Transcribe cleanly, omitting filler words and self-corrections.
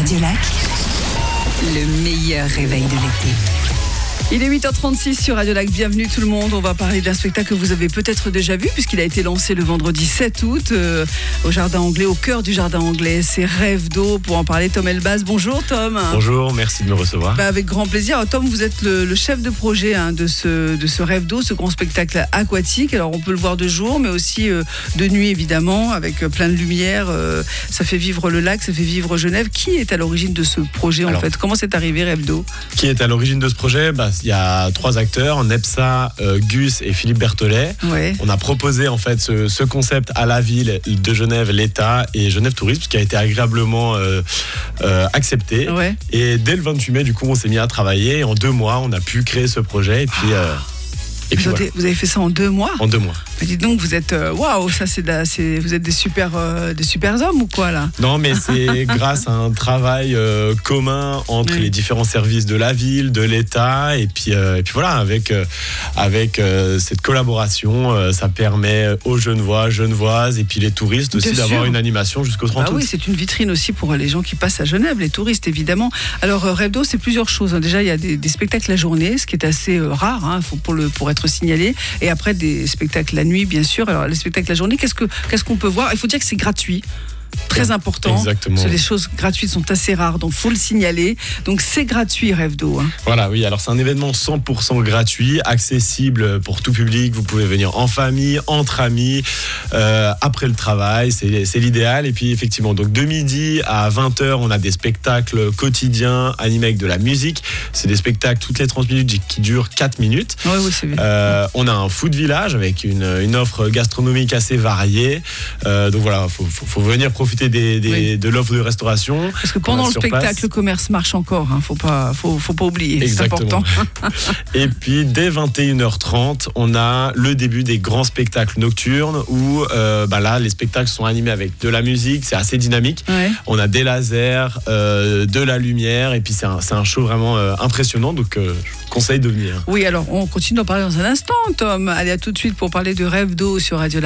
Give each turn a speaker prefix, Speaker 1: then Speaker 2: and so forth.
Speaker 1: Radiolac, le meilleur réveil de l'été.
Speaker 2: Il est 8h36 sur Radiolac, bienvenue tout le monde. On va parler d'un spectacle que vous avez peut-être déjà vu puisqu'il a été lancé le vendredi 7 août au Jardin Anglais, au cœur du Jardin Anglais. C'est Rêve d'eau. Pour en parler, Tom Elbaz. Bonjour Tom.
Speaker 3: Bonjour, merci de me recevoir.
Speaker 2: Avec grand plaisir. Alors, Tom, vous êtes le chef de projet de ce Rêve d'eau, ce grand spectacle aquatique. Alors on peut le voir de jour mais aussi de nuit évidemment avec plein de lumière. Ça fait vivre le lac, ça fait vivre Genève. Qui est à l'origine de ce projet en fait? Comment c'est arrivé Rêve d'eau?
Speaker 3: Qui est à l'origine de ce projet? Il y a 3 acteurs, Nepsa, Gus et Philippe Berthollet.
Speaker 2: Ouais.
Speaker 3: On a proposé en fait ce concept à la ville de Genève, l'État et Genève Tourisme, qui a été agréablement accepté.
Speaker 2: Ouais.
Speaker 3: Et dès le 28 mai, du coup, on s'est mis à travailler. Et en 2 mois, on a pu créer ce projet. Et puis, voilà.
Speaker 2: Vous avez fait ça en 2 mois?
Speaker 3: En 2 mois.
Speaker 2: Mais dites donc, vous êtes waouh, ça vous êtes des super hommes ou quoi là?
Speaker 3: Non, mais c'est grâce à un travail commun entre les différents services de la ville, de l'État, et puis voilà, avec cette collaboration, ça permet aux Genevois, Genevoises, et puis les touristes aussi d'avoir une animation jusqu'au 30 août.
Speaker 2: Oui, c'est une vitrine aussi pour les gens qui passent à Genève, les touristes évidemment. Alors Rêve d'eau, c'est plusieurs choses. Déjà, il y a des spectacles la journée, ce qui est assez rare, pour être signalé, et après des spectacles la nuit, bien sûr. Alors les spectacles la journée, qu'est-ce qu'on peut voir? Il faut dire que c'est gratuit. Très important.
Speaker 3: Exactement.
Speaker 2: Parce que les choses gratuites sont assez rares, donc faut le signaler. Donc c'est gratuit, Rêve d'eau.
Speaker 3: Voilà, oui. Alors c'est un événement 100% gratuit, accessible pour tout public. Vous pouvez venir en famille, entre amis, après le travail. C'est l'idéal. Et puis effectivement, donc de midi à 20h, on a des spectacles quotidiens animés avec de la musique. C'est des spectacles toutes les 30 minutes qui durent 4 minutes.
Speaker 2: Oui, c'est bien.
Speaker 3: On a un food village avec une offre gastronomique assez variée. Donc voilà, faut venir profiter de l'offre de restauration.
Speaker 2: Parce que pendant le spectacle, le commerce marche encore. Faut pas oublier.
Speaker 3: Exactement. C'est important. Et puis dès 21h30, on a le début des grands spectacles nocturnes où là, les spectacles sont animés avec de la musique. C'est assez dynamique. Ouais. On a des lasers, de la lumière, et puis c'est un show vraiment impressionnant. Donc je vous conseille de venir.
Speaker 2: Oui, alors on continue d'en parler dans un instant, Tom. Allez, à tout de suite pour parler de Rêve d'eau sur Radio Lac.